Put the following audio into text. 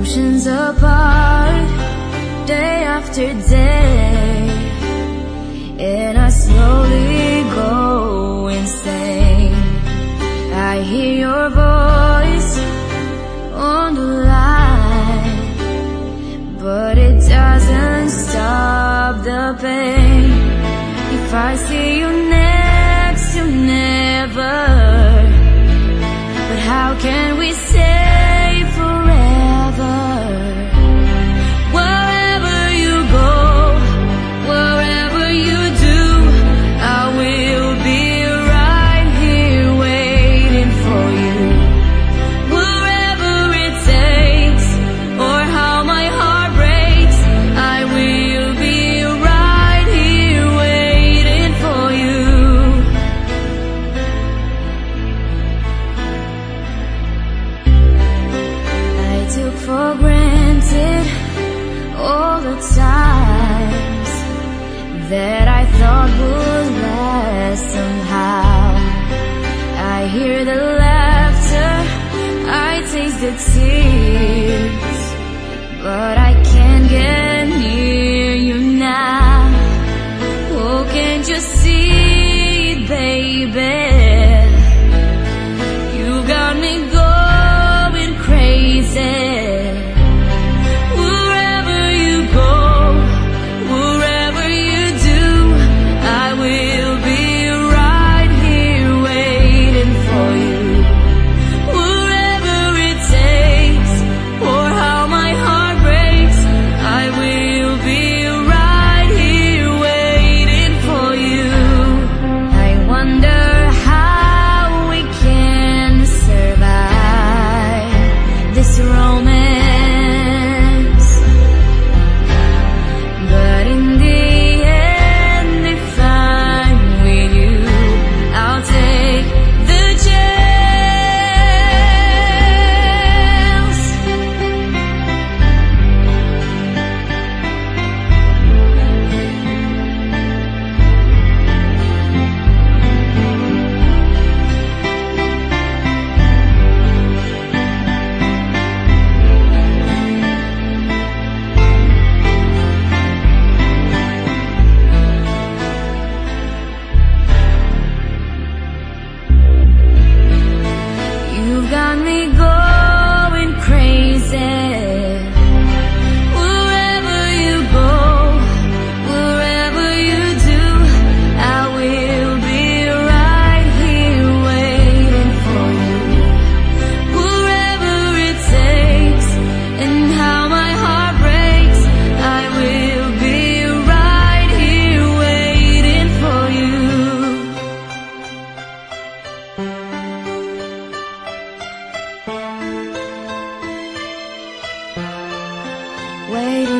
oceans apart, day after day, and I slowly go insane. I hear your voice on the line, but it doesn't stop the pain. If I see you next to never, but how can we say forever? Wherever you go, wherever you do, I will be right here waiting for you. Wherever it takes, or how my heart breaks, I will be right here waiting for you. I took for granted all the times that I thought would last somehow. I hear the laughter, I taste the tears, but I can't get near you now. Oh, can't you see it, baby? You got me going crazy. Wherever you go, wherever you do, I will be right here waiting for you. Wherever it takes, or how my heart breaks, I will be right here waiting for you. I wonder how we can survive this romance, but in the end, if I'm with you, I'll take the chance. You got me going crazy. Wherever you go, wherever you do, I will be right here waiting for you. Wherever it takes, and how my heart breaks, I will be right here waiting for you. Waiting